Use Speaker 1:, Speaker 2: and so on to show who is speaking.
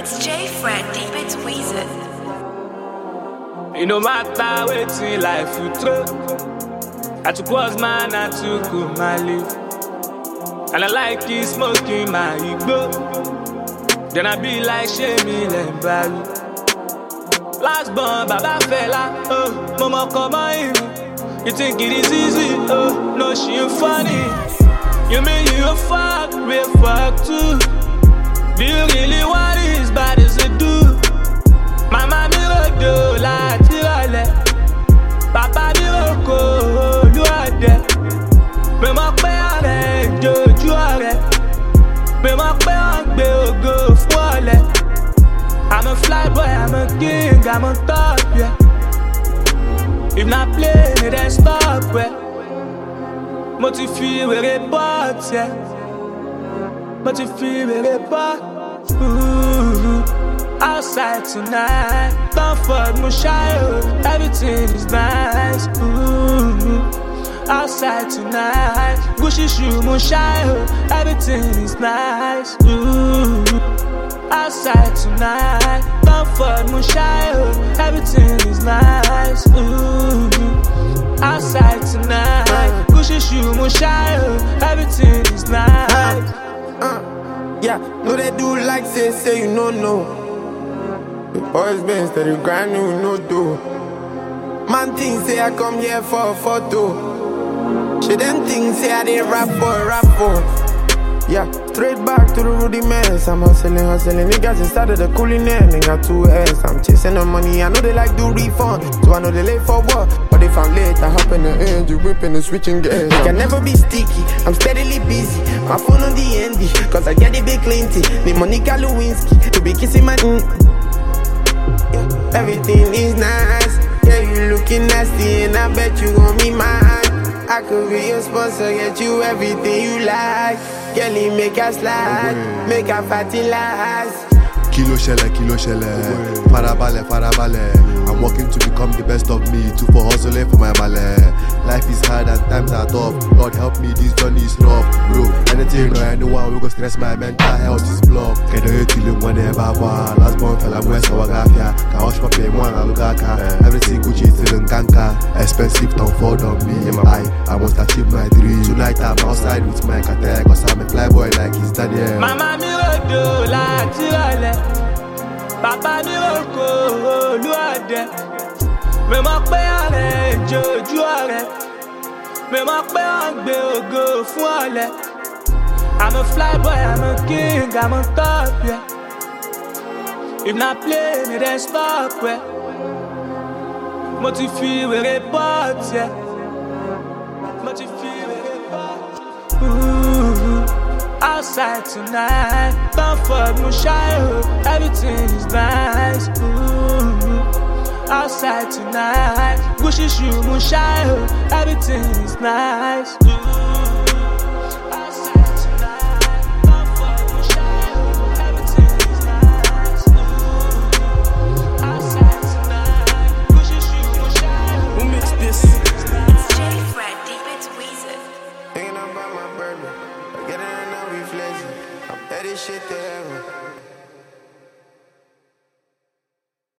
Speaker 1: It's J Fred, deep into Weezer.
Speaker 2: It no matter waiting life you throw. I took was man, I took my life. And I like it smoking my ego. Then I be like Shemi Lembari. Last born, Baba fella, oh, mama come on. You think it is easy, oh, no she ain't funny. You mean you a fuck, we fuck too. Do you really want it as bad as it do? Mama mi rodo láti rọlẹ̀, Papa mi roko olúọdẹ. Pè mọ́ pé ọ̀rẹ́ ìjòjú ọ̀rẹ́, pè mọ́ pé wọ́n gbé ògo fún ọ̀lẹ. I'm a fly boy, I'm a king, I'm on top, yeah. If not play, then stop, yeah. Mo ti fi wèrè bọ́ọ̀t, yeah. Mo ti fi wèrè bọ́ọ̀t. Outside tonight, comfort mo shy, everything is nice. Outside tonight, Gucci shoe mo shy, everything is nice. Outside tonight, comfort mo shy, everything is nice. Outside tonight, Gucci shoe mo shy, everything is nice.
Speaker 3: Yeah, no they do like say you know. Always been steady grinding with no do. Man think say I come here for a photo. She them think say I did rap for. Yeah, straight back to the rudiments. I'm hustling. Niggas inside of the cooling end. They got 2 heads. I'm chasing the money. I know they like do refund, so I know they late for what. But if I'm late, I hop in the engine, whipping and switching gears. I can never be sticky. I'm steadily busy. My phone on the ND, cause I get the big plenty. Need Monica Lewinsky to be kissing my Yeah, everything is nice. Yeah, you looking nasty, and I bet you gon' be mine. I could be your sponsor, get you everything you like. Girlie, make her slide, make her fatty last.
Speaker 4: Kilo shelle, farabale. I'm working to become the best of me, too for hustling for my male. Life is hard and times are tough. God help me, this journey is rough, bro. Anything or anyone, we go stress my mental health is blocked. Can you kill him whenever one? Last born fella, I'm West Wagafia. Can wash my pay one, Alugaka. Everything Gucci is in Kanka. Expensive don't fall on me. I must achieve my dream. Tonight I'm outside with my kate, cause I'm a fly boy like his daddy.
Speaker 2: Mama mi rodo láti rọlẹ̀, Papa mi roko olúọdẹ. Mi mọ̀ pé ọ̀rẹ́ ìjòjú ọ̀rẹ́, mi mọ̀ pé wọ́n gbé ògo fún ọ̀lẹ. I'm a fly boy, I'm a king, I'm on top, yeah. If not play, then stop, yeah. Mo ti fi wèrè bọ́ọ̀t, yeah. Mo ti fi wèrè bọ́ọ̀t. Outside tonight, comfort mo shy, everything is nice. Outside tonight, Gucci shoe mo shy, everything is nice.